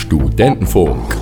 Studentenfunk.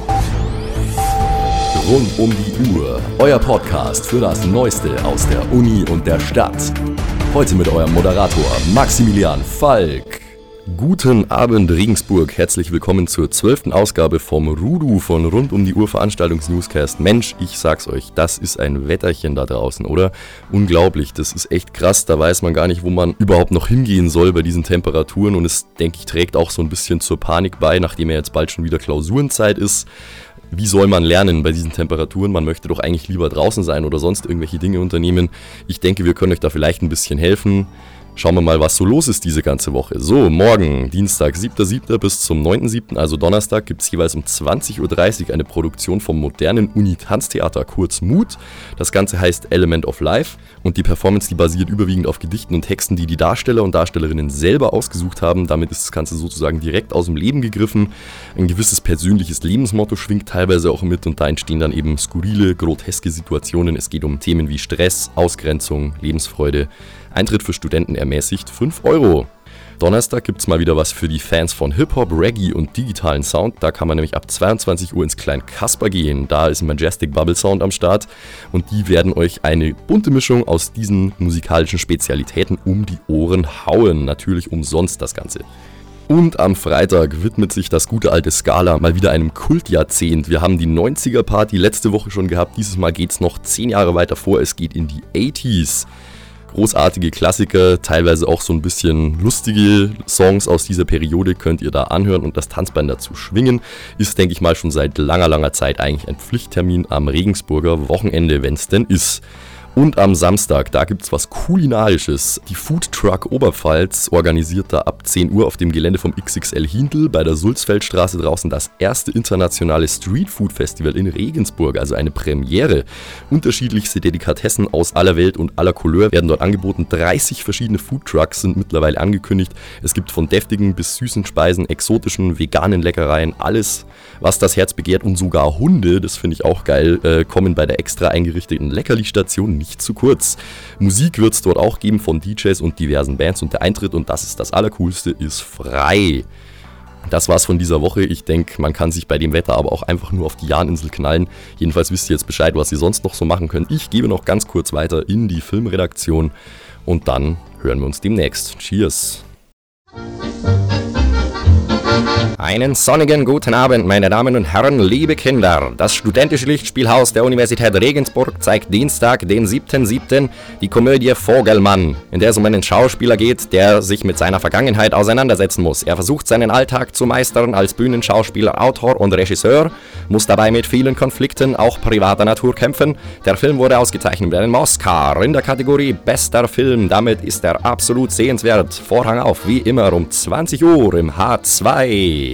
Rund um die Uhr. Euer Podcast für das Neueste aus der Uni und der Stadt. Heute mit eurem Moderator Maximilian Falk. Guten Abend Regensburg, herzlich willkommen zur 12. Ausgabe vom Rudu von Rund um die Uhr Veranstaltungs-Newscast. Mensch, ich sag's euch, das ist ein Wetterchen da draußen, oder? Unglaublich, das ist echt krass, da weiß man gar nicht, wo man überhaupt noch hingehen soll bei diesen Temperaturen und es, denke ich, trägt auch so ein bisschen zur Panik bei, nachdem ja jetzt bald schon wieder Klausurenzeit ist. Wie soll man lernen bei diesen Temperaturen? Man möchte doch eigentlich lieber draußen sein oder sonst irgendwelche Dinge unternehmen. Ich denke, wir können euch da vielleicht ein bisschen helfen. Schauen wir mal, was so los ist diese ganze Woche. So, morgen, Dienstag, 7.7. bis zum 9.7., also Donnerstag, gibt es jeweils um 20.30 Uhr eine Produktion vom modernen Uni-Tanztheater, kurz MUT. Das Ganze heißt Element of Life und die Performance, die basiert überwiegend auf Gedichten und Texten, die die Darsteller und Darstellerinnen selber ausgesucht haben. Damit ist das Ganze sozusagen direkt aus dem Leben gegriffen. Ein gewisses persönliches Lebensmotto schwingt teilweise auch mit und da entstehen dann eben skurrile, groteske Situationen. Es geht um Themen wie Stress, Ausgrenzung, Lebensfreude. Eintritt für Studenten ermäßigt 5 €. Donnerstag gibt's mal wieder was für die Fans von Hip-Hop, Reggae und digitalen Sound. Da kann man nämlich ab 22 Uhr ins Klein Kasper gehen. Da ist Majestic Bubble Sound am Start und die werden euch eine bunte Mischung aus diesen musikalischen Spezialitäten um die Ohren hauen. Natürlich umsonst das Ganze. Und am Freitag widmet sich das gute alte Scala mal wieder einem Kultjahrzehnt. Wir haben die 90er-Party letzte Woche schon gehabt. Dieses Mal geht's noch 10 Jahre weiter vor. Es geht in die 80s. Großartige Klassiker, teilweise auch so ein bisschen lustige Songs aus dieser Periode könnt ihr da anhören und das Tanzbein dazu schwingen. Ist, denke ich mal, schon seit langer Zeit eigentlich ein Pflichttermin am Regensburger Wochenende, wenn es denn ist. Und am Samstag, da gibt's was Kulinarisches. Die Food Truck Oberpfalz organisiert da ab 10 Uhr auf dem Gelände vom XXL Hindl bei der Sulzfeldstraße draußen das erste internationale Street Food Festival in Regensburg, also eine Premiere. Unterschiedlichste Delikatessen aus aller Welt und aller Couleur werden dort angeboten. 30 verschiedene Food Trucks sind mittlerweile angekündigt. Es gibt von deftigen bis süßen Speisen, exotischen, veganen Leckereien, alles, was das Herz begehrt und sogar Hunde, das finde ich auch geil, kommen bei der extra eingerichteten Leckerli-Station nicht zu kurz. Musik wird es dort auch geben von DJs und diversen Bands und der Eintritt, und das ist das Allercoolste, ist frei. Das war's von dieser Woche. Ich denke, man kann sich bei dem Wetter aber auch einfach nur auf die Jahninsel knallen. Jedenfalls wisst ihr jetzt Bescheid, was ihr sonst noch so machen könnt. Ich gebe noch ganz kurz weiter in die Filmredaktion und dann hören wir uns demnächst. Cheers! Einen sonnigen guten Abend, meine Damen und Herren, liebe Kinder. Das Studentische Lichtspielhaus der Universität Regensburg zeigt Dienstag, den 7.7. die Komödie Vogelmann, in der es um einen Schauspieler geht, der sich mit seiner Vergangenheit auseinandersetzen muss. Er versucht seinen Alltag zu meistern als Bühnenschauspieler, Autor und Regisseur, muss dabei mit vielen Konflikten, auch privater Natur, kämpfen. Der Film wurde ausgezeichnet mit einem Oscar in der Kategorie Bester Film. Damit ist er absolut sehenswert. Vorhang auf, wie immer um 20 Uhr im H2.